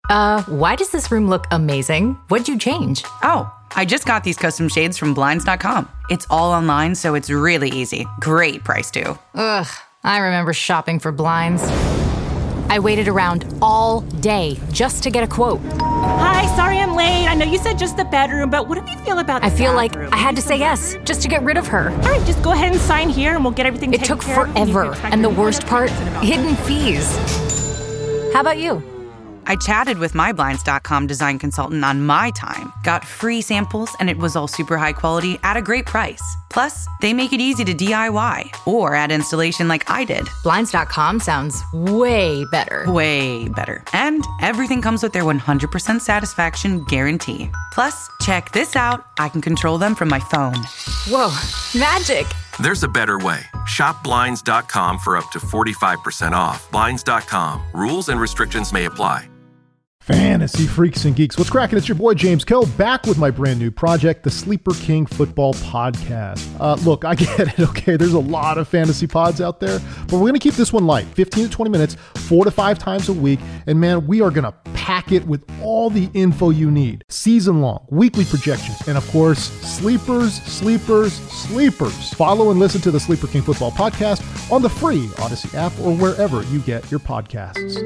Why does this room look amazing? What'd you change? Oh, I just got these custom shades from Blinds.com. It's all online, so it's really easy. Great price, too. Ugh, I remember shopping for blinds. I waited around all day just to get a quote. Hi, sorry I'm late. I know you said just the bedroom, but what do you feel about the I feel bathroom? like I had to say yes just to get rid of her. All right, just go ahead and sign here and we'll get everything It taken took care of. forever, and the worst part, hidden fees. How about you? I chatted with my Blinds.com design consultant on my time, got free samples, and it was all super high quality at a great price. Plus, they make it easy to DIY or add installation like I did. Blinds.com sounds way better. Way better. And everything comes with their 100% satisfaction guarantee. Plus, check this out. I can control them from my phone. Whoa, magic. There's a better way. Shop Blinds.com for up to 45% off. Blinds.com. Rules and restrictions may apply. Fantasy freaks and geeks, what's cracking? It's your boy James Kell back with my brand new project, the Sleeper King Football Podcast. Look, I get it, okay? There's a lot of fantasy pods out there, but we're going to keep this one light, 15 to 20 minutes, 4 to 5 times a week, and man, we are going to pack it with all the info you need. Season-long, weekly projections, and of course, sleepers. Follow and listen to the Sleeper King Football Podcast on the free Odyssey app or wherever you get your podcasts.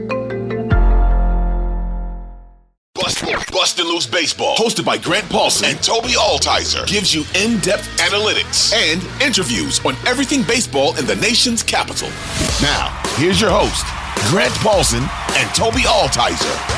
Bustin' Loose Baseball, hosted by Grant Paulson and Toby Altizer, gives you in-depth analytics and interviews on everything baseball in the nation's capital. Now, here's your host, Grant Paulson and Toby Altizer.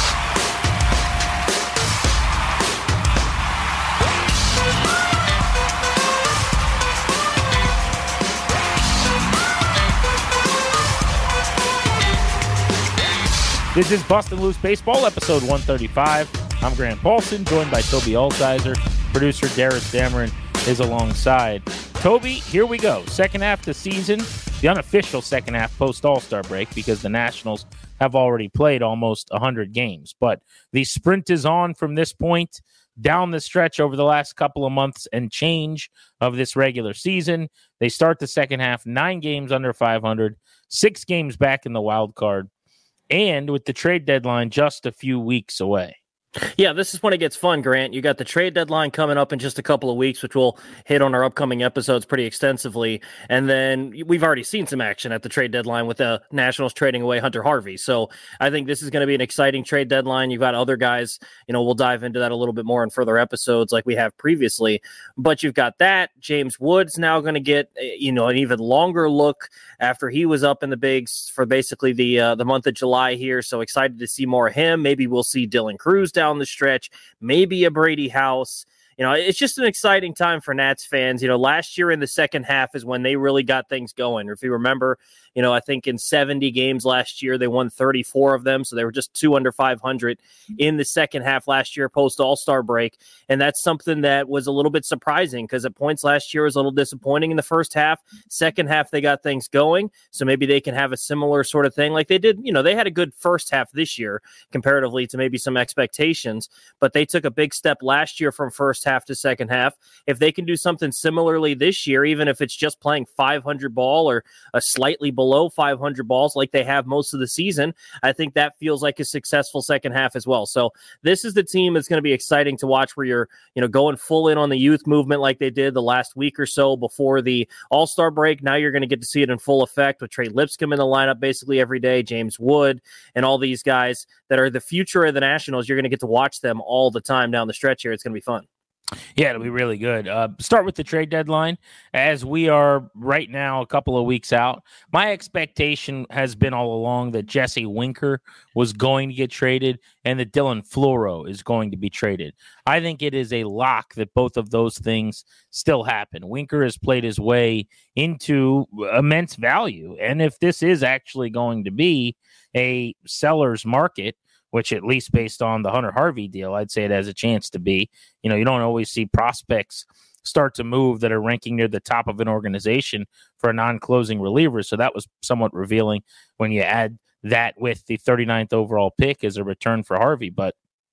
This is Bustin' Loose Baseball, episode 135. I'm Grant Paulson, joined by Toby Altizer. Producer Darius Dameron is alongside. Toby, here we go. Second half of the season, the unofficial second half post-All-Star break, because the Nationals have already played almost 100 games. But the sprint is on from this point down the stretch over the last couple of months and change of this regular season. They start the second half, 9 games under 500, 6 games back in the wild card. And with the trade deadline just a few weeks away. Yeah, this is when it gets fun, Grant. You got the trade deadline coming up in just a couple of weeks, which we'll hit on our upcoming episodes pretty extensively. And then we've already seen some action at the trade deadline with the Nationals trading away Hunter Harvey. So I think this is going to be an exciting trade deadline. You've got other guys, we'll dive into that a little bit more in further episodes like we have previously. But you've got that. James Wood's now going to get, an even longer look after he was up in the bigs for basically the month of July here. So excited to see more of him. Maybe we'll see Dylan Cruz down the stretch, maybe a Brady House. It's just an exciting time for Nats fans. Last year in the second half is when they really got things going. Or if you remember, I think in 70 games last year, they won 34 of them. So they were just 2 under 500 in the second half last year post All-Star break. And that's something that was a little bit surprising because at points last year was a little disappointing in the first half. Second half, they got things going. So maybe they can have a similar sort of thing like they did. They had a good first half this year comparatively to maybe some expectations, but they took a big step last year from first half to second half. If they can do something similarly this year, even if it's just playing 500 ball or a slightly below 500 balls like they have most of the season, I think that feels like a successful second half as well. So this is the team that's going to be exciting to watch where you're, going full in on the youth movement like they did the last week or so before the All-Star break. Now you're going to get to see it in full effect with Trey Lipscomb in the lineup basically every day, James Wood, and all these guys that are the future of the Nationals. You're going to get to watch them all the time down the stretch here. It's going to be fun. Yeah, it'll be really good. Start with the trade deadline. As we are right now a couple of weeks out, my expectation has been all along that Jesse Winker was going to get traded and that Dylan Floro is going to be traded. I think it is a lock that both of those things still happen. Winker has played his way into immense value. And if this is actually going to be a seller's market, which at least based on the Hunter Harvey deal, I'd say it has a chance to be. You don't always see prospects start to move that are ranking near the top of an organization for a non-closing reliever. So that was somewhat revealing when you add that with the 39th overall pick as a return for Harvey. But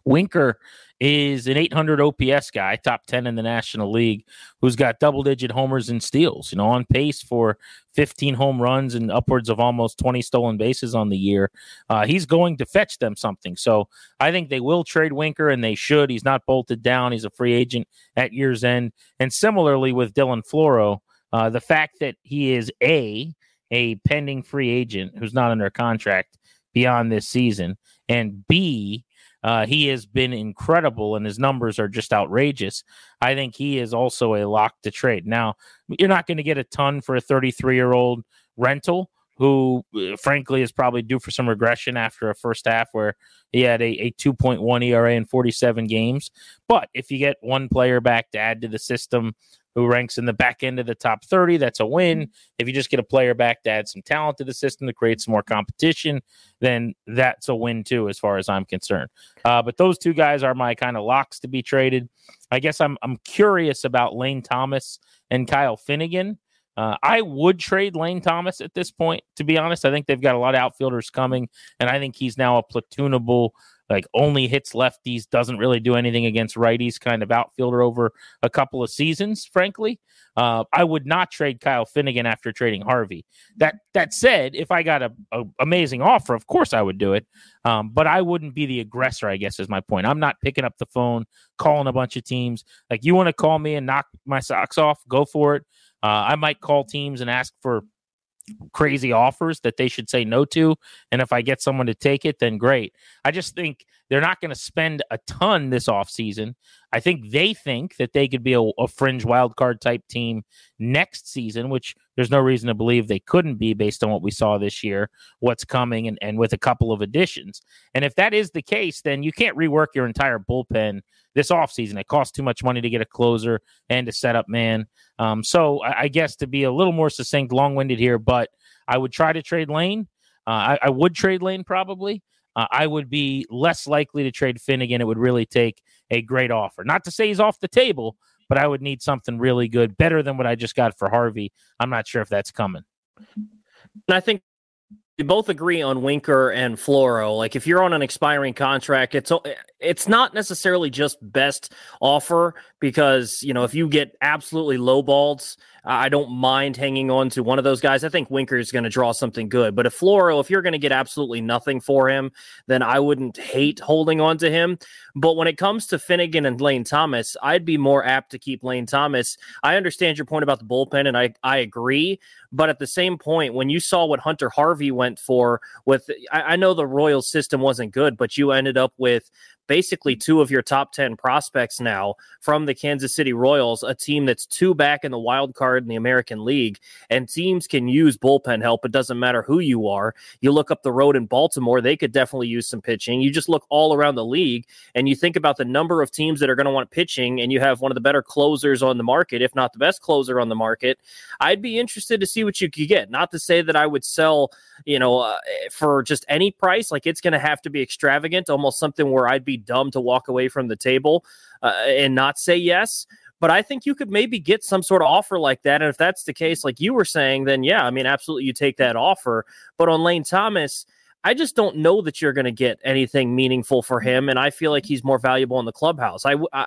Winker is an 800 OPS guy, top 10 in the National League, who's got double-digit homers and steals, on pace for 15 home runs and upwards of almost 20 stolen bases on the year. He's going to fetch them something. So I think they will trade Winker, and they should. He's not bolted down. He's a free agent at year's end. And similarly with Dylan Floro, the fact that he is a pending free agent who's not under contract beyond this season, and B, he has been incredible and his numbers are just outrageous. I think he is also a lock to trade. Now, you're not going to get a ton for a 33-year-old rental who, frankly, is probably due for some regression after a first half where he had a 2.1 ERA in 47 games. But if you get one player back to add to the system who ranks in the back end of the top 30, that's a win. If you just get a player back to add some talent to the system to create some more competition, then that's a win too, as far as I'm concerned. But those two guys are my kind of locks to be traded. I guess I'm curious about Lane Thomas and Kyle Finnegan. I would trade Lane Thomas at this point, to be honest. I think they've got a lot of outfielders coming, and I think he's now a platoonable, only hits lefties, doesn't really do anything against righties kind of outfielder over a couple of seasons, frankly. I would not trade Kyle Finnegan after trading Harvey. That said, if I got a amazing offer, of course I would do it. But I wouldn't be the aggressor, I guess is my point. I'm not picking up the phone, calling a bunch of teams. You want to call me and knock my socks off, go for it. I might call teams and ask for crazy offers that they should say no to. And if I get someone to take it, then great. I just think they're not going to spend a ton this offseason. I think they think that they could be a fringe wildcard type team next season, which there's no reason to believe they couldn't be based on what we saw this year, what's coming, and with a couple of additions. And if that is the case, then you can't rework your entire bullpen this offseason. It costs too much money to get a closer and a setup man. So I guess to be a little more succinct, long-winded here, but I would try to trade Lane. I would trade Lane probably. I would be less likely to trade Finnegan. It would really take a great offer. Not to say he's off the table, but I would need something really good, better than what I just got for Harvey. I'm not sure if that's coming. And I think we both agree on Winker and Floro. If you're on an expiring contract, it's not necessarily just best offer because, if you get absolutely lowballed, I don't mind hanging on to one of those guys. I think Winker is going to draw something good. But if you're going to get absolutely nothing for him, then I wouldn't hate holding on to him. But when it comes to Finnegan and Lane Thomas, I'd be more apt to keep Lane Thomas. I understand your point about the bullpen, and I agree. But at the same point, when you saw what Hunter Harvey went for I know the Royals system wasn't good, but you ended up with basically two of your top 10 prospects now from the Kansas City Royals, a team that's 2 back in the wild card in the American League, and teams can use bullpen help. It doesn't matter who you are. You look up the road in Baltimore, they could definitely use some pitching. You just look all around the league and you think about the number of teams that are going to want pitching, and you have one of the better closers on the market, if not the best closer on the market. I'd be interested to see what you could get. Not to say that I would sell, for just any price. It's going to have to be extravagant, almost something where I'd be dumb to walk away from the table and not say yes. But I think you could maybe get some sort of offer like that. And if that's the case, like you were saying, then yeah, absolutely you take that offer. But on Lane Thomas, I just don't know that you're going to get anything meaningful for him, and I feel like he's more valuable in the clubhouse.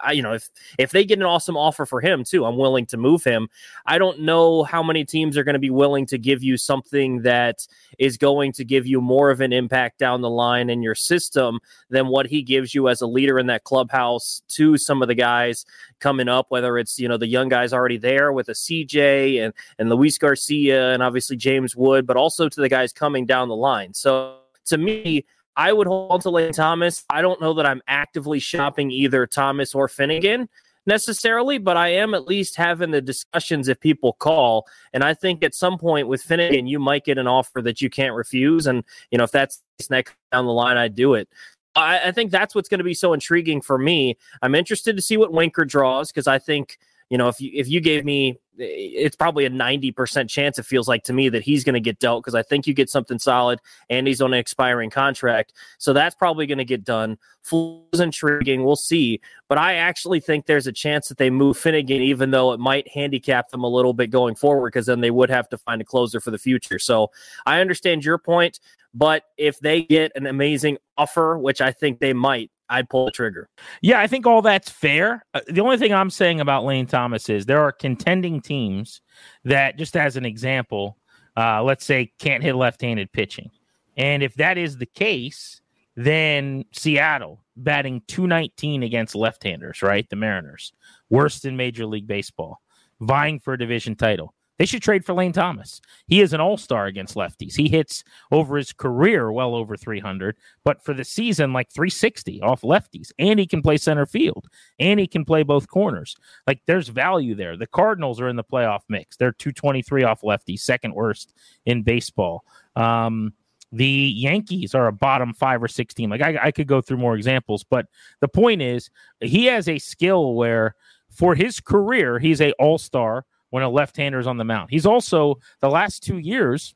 If they get an awesome offer for him too, I'm willing to move him. I don't know how many teams are going to be willing to give you something that is going to give you more of an impact down the line in your system than what he gives you as a leader in that clubhouse to some of the guys coming up, whether it's, the young guys already there with a CJ and Luis Garcia and obviously James Wood, but also to the guys coming down the line. So to me, I would hold on to Lane Thomas. I don't know that I'm actively shopping either Thomas or Finnegan necessarily, but I am at least having the discussions if people call. And I think at some point with Finnegan, you might get an offer that you can't refuse. And, if that's next down the line, I'd do it. I think that's what's going to be so intriguing for me. I'm interested to see what Winker draws because I think, if you gave me, it's probably a 90% chance, it feels like to me, that he's going to get dealt because I think you get something solid and he's on an expiring contract. So that's probably going to get done. Floro's intriguing. We'll see. But I actually think there's a chance that they move Finnegan, even though it might handicap them a little bit going forward because then they would have to find a closer for the future. So I understand your point, but if they get an amazing offer, which I think they might, I'd pull the trigger. Yeah, I think all that's fair. The only thing I'm saying about Lane Thomas is there are contending teams that, just as an example, let's say can't hit left-handed pitching. And if that is the case, then Seattle batting .219 against left-handers, right? The Mariners, worst in Major League Baseball, vying for a division title. They should trade for Lane Thomas. He is an all-star against lefties. He hits over his career well over 300, but for the season, like 360 off lefties. And he can play center field. And he can play both corners. Like, there's value there. The Cardinals are in the playoff mix. They're 223 off lefties, second worst in baseball. The Yankees are a bottom 5 or 6 team. Like, I could go through more examples, but the point is he has a skill where for his career, he's a all-star when a left-hander is on the mound. He's also, the last 2 years,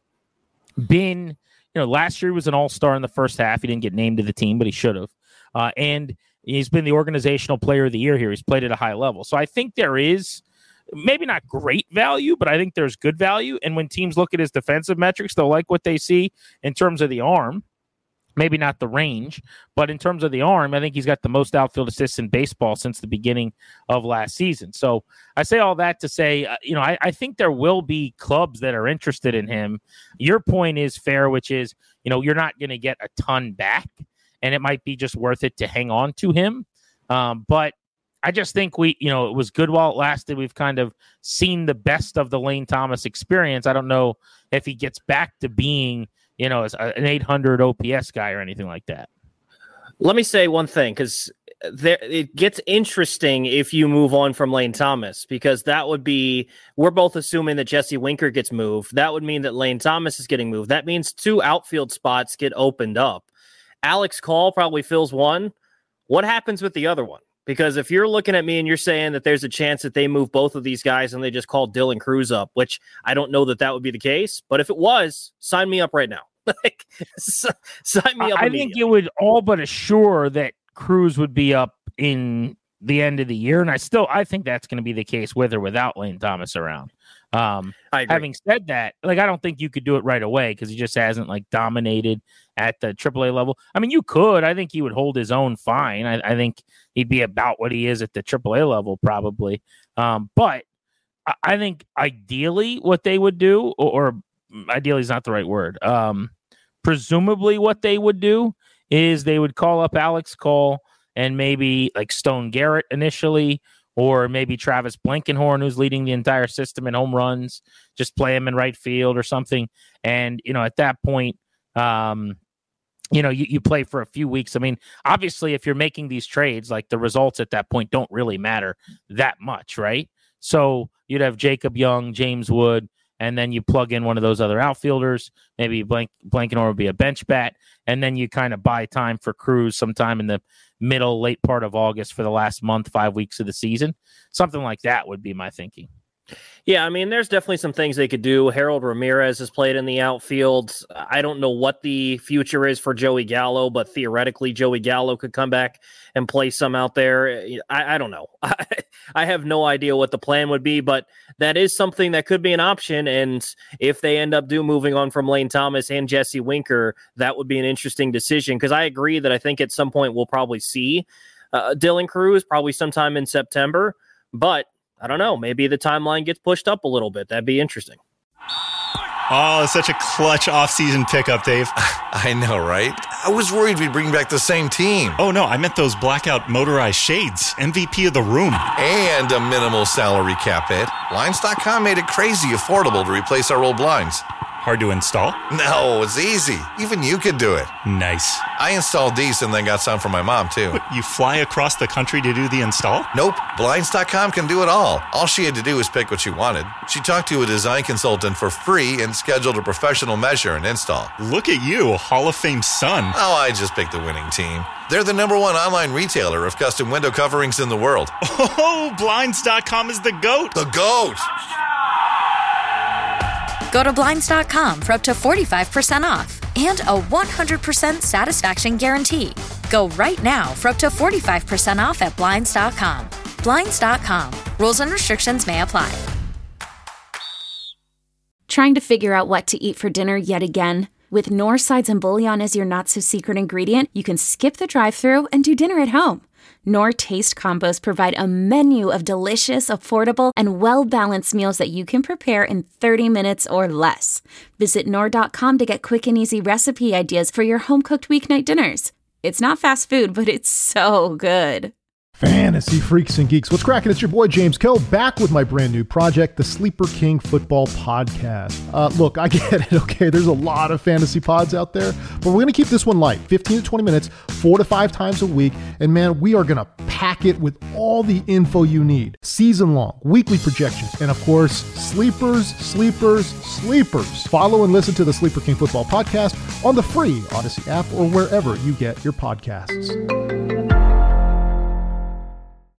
been, last year he was an all-star in the first half. He didn't get named to the team, but he should have. And he's been the organizational player of the year here. He's played at a high level. So I think there is maybe not great value, but I think there's good value. And when teams look at his defensive metrics, they'll like what they see in terms of the arm. Maybe not the range, but in terms of the arm, I think he's got the most outfield assists in baseball since the beginning of last season. So I say all that to say, I think there will be clubs that are interested in him. Your point is fair, which is, you're not going to get a ton back, and it might be just worth it to hang on to him. But I just think it was good while it lasted. We've kind of seen the best of the Lane Thomas experience. I don't know if he gets back to being as an 800 OPS guy or anything like that. Let me say one thing, because it gets interesting if you move on from Lane Thomas, because that would be, we're both assuming that Jesse Winker gets moved. That would mean that Lane Thomas is getting moved. That means 2 outfield spots get opened up. Alex Call probably fills one. What happens with the other one? Because if you're looking at me and you're saying that there's a chance that they move both of these guys and they just call Dylan Cruz up, which I don't know that would be the case, but if it was, sign me up right now. Sign me up. I think it would all but assure that Cruz would be up in the end of the year, and I think that's going to be the case with or without Lane Thomas around. Having said that, I don't think you could do it right away because he just hasn't dominated at the AAA level. I mean, you could. I think he would hold his own fine. I think he'd be about what he is at the AAA level probably. But I think ideally what they would do, or ideally is not the right word. Presumably what they would do is they would call up Alex Call and maybe Stone Garrett initially, or maybe Travis Blankenhorn, who's leading the entire system in home runs, just play him in right field or something. And, at that point, you play for a few weeks. I mean, obviously, if you're making these trades, the results at that point don't really matter that much, right? So you'd have Jacob Young, James Wood, and then you plug in one of those other outfielders. Maybe Blankenhorn would be a bench bat, and then you kind of buy time for Cruz sometime in the late part of August for the last month, 5 weeks of the season. Something like that would be my thinking. Yeah, I mean, there's definitely some things they could do. Harold Ramirez has played in the outfield. I don't know what the future is for Joey Gallo, but theoretically, Joey Gallo could come back and play some out there. I don't know. I have no idea what the plan would be, but that is something that could be an option. And if they end up moving on from Lane Thomas and Jesse Winker, that would be an interesting decision. Because I agree that I think at some point we'll probably see Dylan Cruz, probably sometime in September, but I don't know. Maybe the timeline gets pushed up a little bit. That'd be interesting. Oh, such a clutch off-season pickup, Dave. I know, right? I was worried we'd bring back the same team. Oh, no, I meant those blackout motorized shades. MVP of the room. And a minimal salary cap hit. Blinds.com made it crazy affordable to replace our old blinds. Hard to install? No, it's easy. Even you could do it. Nice. I installed these and then got some for my mom, too. What, you fly across the country to do the install? Nope. Blinds.com can do it all. All she had to do was pick what she wanted. She talked to a design consultant for free and scheduled a professional measure and install. Look at you, a Hall of Fame son. Oh, I just picked the winning team. They're the #1 online retailer of custom window coverings in the world. Oh, Blinds.com is the GOAT. The GOAT! Go to Blinds.com for up to 45% off and a 100% satisfaction guarantee. Go right now for up to 45% off at Blinds.com. Blinds.com. Rules and restrictions may apply. Trying to figure out what to eat for dinner yet again? With Knorr sides and bouillon as your not-so-secret ingredient, you can skip the drive-thru and do dinner at home. Knorr Taste Combos provide a menu of delicious, affordable, and well-balanced meals that you can prepare in 30 minutes or less. Visit Knorr.com to get quick and easy recipe ideas for your home-cooked weeknight dinners. It's not fast food, but it's so good. Fantasy freaks and geeks, what's cracking? It's your boy James Koh, back with my brand new project, the Sleeper King Football Podcast. Look, I get it, okay? There's a lot of fantasy pods out there, but we're going to keep this one light, 15 to 20 minutes, 4 to 5 times a week, and man, we are going to pack it with all the info you need. Season-long, weekly projections, and of course, sleepers. Follow and listen to the Sleeper King Football Podcast on the free Odyssey app or wherever you get your podcasts.